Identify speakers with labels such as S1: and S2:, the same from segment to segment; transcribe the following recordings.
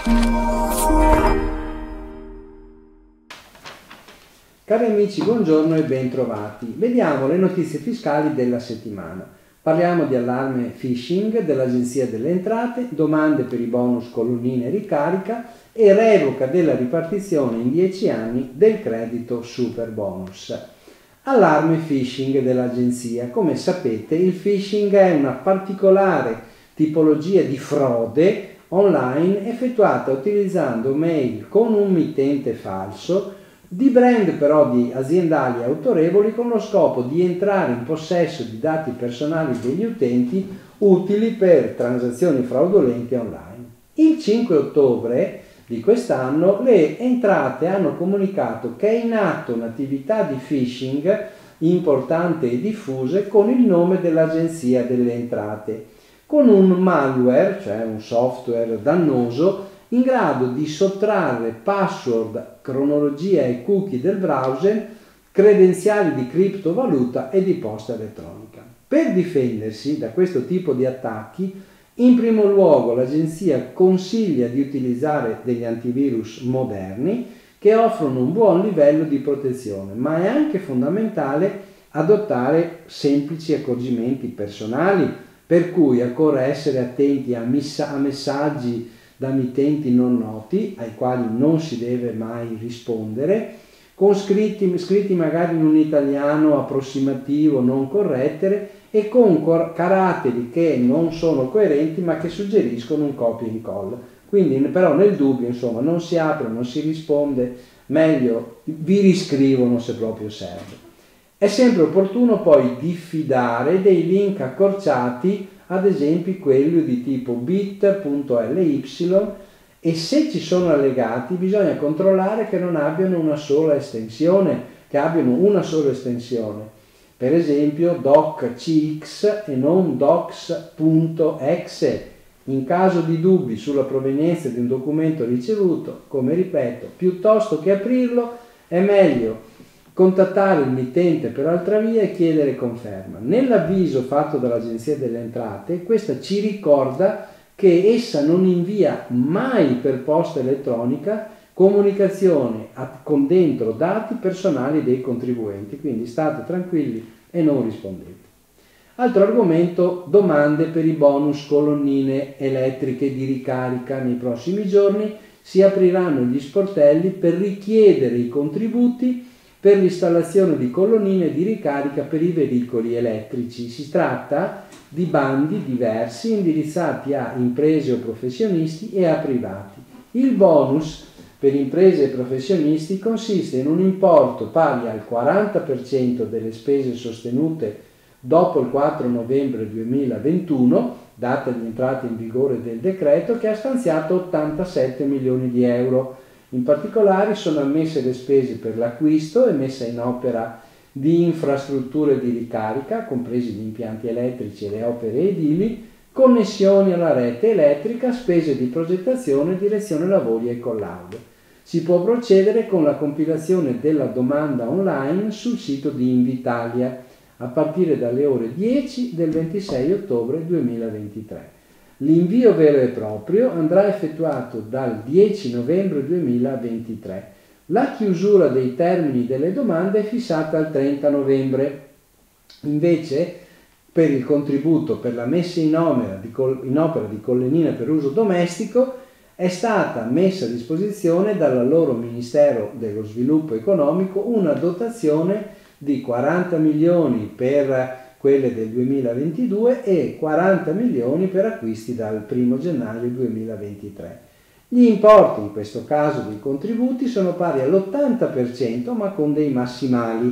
S1: Cari amici, buongiorno e ben trovati. Vediamo le notizie fiscali della settimana. Parliamo di allarme phishing dell'Agenzia delle Entrate, domande per i bonus colonnine ricarica e revoca della ripartizione in 10 anni del credito super bonus. Allarme phishing dell'Agenzia. Come sapete, il phishing è una particolare tipologia di frode online effettuata utilizzando mail con un mittente falso di brand però di aziendali autorevoli con lo scopo di entrare in possesso di dati personali degli utenti utili per transazioni fraudolente online. Il 5 ottobre di quest'anno le entrate hanno comunicato che è in atto un'attività di phishing importante e diffusa con il nome dell'Agenzia delle Entrate, con un malware, cioè un software dannoso, in grado di sottrarre password, cronologia e cookie del browser, credenziali di criptovaluta e di posta elettronica. Per difendersi da questo tipo di attacchi, in primo luogo l'agenzia consiglia di utilizzare degli antivirus moderni che offrono un buon livello di protezione, ma è anche fondamentale adottare semplici accorgimenti personali, per cui occorre essere attenti a messaggi da mittenti non noti, ai quali non si deve mai rispondere, con scritti magari in un italiano approssimativo non correttere e con caratteri che non sono coerenti ma che suggeriscono un copia e incolla. Quindi però nel dubbio, insomma, non si apre, non si risponde, meglio vi riscrivono se proprio serve. È sempre opportuno poi diffidare dei link accorciati, ad esempio quelli di tipo bit.ly, e se ci sono allegati bisogna controllare che non abbiano una sola estensione, per esempio docx e non docs.exe. In caso di dubbi sulla provenienza di un documento ricevuto, come ripeto, piuttosto che aprirlo è meglio contattare il mittente per altra via e chiedere conferma. Nell'avviso fatto dall'Agenzia delle Entrate, questa ci ricorda che essa non invia mai per posta elettronica comunicazione con dentro dati personali dei contribuenti, quindi state tranquilli e non rispondete. Altro argomento, domande per i bonus colonnine elettriche di ricarica. Nei prossimi giorni si apriranno gli sportelli per richiedere i contributi per l'installazione di colonnine di ricarica per i veicoli elettrici. Si tratta di bandi diversi indirizzati a imprese o professionisti e a privati. Il bonus per imprese e professionisti consiste in un importo pari al 40% delle spese sostenute dopo il 4 novembre 2021, data di entrata in vigore del decreto, che ha stanziato 87 milioni di euro. In particolare sono ammesse le spese per l'acquisto e messa in opera di infrastrutture di ricarica, compresi gli impianti elettrici e le opere edili, connessioni alla rete elettrica, spese di progettazione, direzione lavori e collaudo. Si può procedere con la compilazione della domanda online sul sito di Invitalia a partire dalle ore 10 del 26 ottobre 2023. L'invio vero e proprio andrà effettuato dal 10 novembre 2023. La chiusura dei termini delle domande è fissata al 30 novembre. Invece, per il contributo per la messa in opera di colonnine per uso domestico, è stata messa a disposizione dal loro Ministero dello Sviluppo Economico una dotazione di 40 milioni per quelle del 2022 e 40 milioni per acquisti dal 1 gennaio 2023. Gli importi, in questo caso dei contributi, sono pari all'80% ma con dei massimali: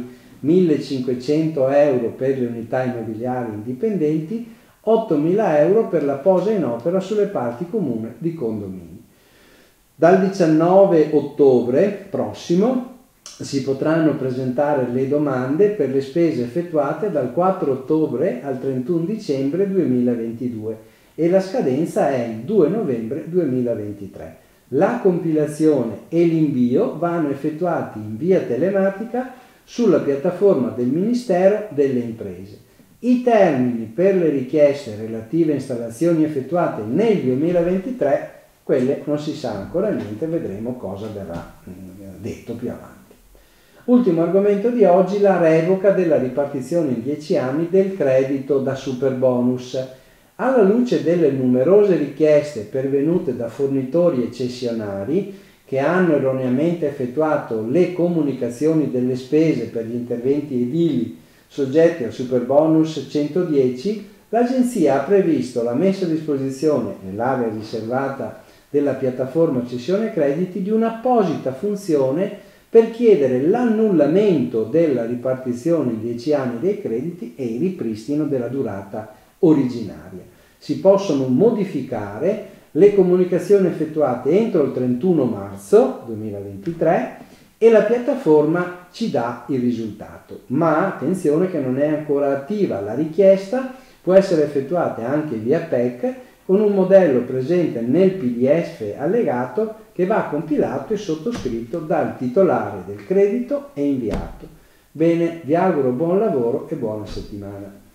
S1: 1.500 euro per le unità immobiliari indipendenti, 8.000 euro per la posa in opera sulle parti comuni di condomini. Dal 19 ottobre prossimo si potranno presentare le domande per le spese effettuate dal 4 ottobre al 31 dicembre 2022 e la scadenza è il 2 novembre 2023. La compilazione e l'invio vanno effettuati in via telematica sulla piattaforma del Ministero delle Imprese. I termini per le richieste relative a installazioni effettuate nel 2023 quelle non si sa ancora niente, vedremo cosa verrà detto più avanti. Ultimo argomento di oggi, la revoca della ripartizione in 10 anni del credito da superbonus. Alla luce delle numerose richieste pervenute da fornitori e cessionari che hanno erroneamente effettuato le comunicazioni delle spese per gli interventi edili soggetti al superbonus 110, l'Agenzia ha previsto la messa a disposizione nell'area riservata della piattaforma cessione crediti di un'apposita funzione per chiedere l'annullamento della ripartizione in 10 anni dei crediti e il ripristino della durata originaria. Si possono modificare le comunicazioni effettuate entro il 31 marzo 2023 e la piattaforma ci dà il risultato. Ma attenzione che non è ancora attiva la richiesta, può essere effettuata anche via PEC con un modello presente nel PDF allegato che va compilato e sottoscritto dal titolare del credito e inviato. Bene, vi auguro buon lavoro e buona settimana.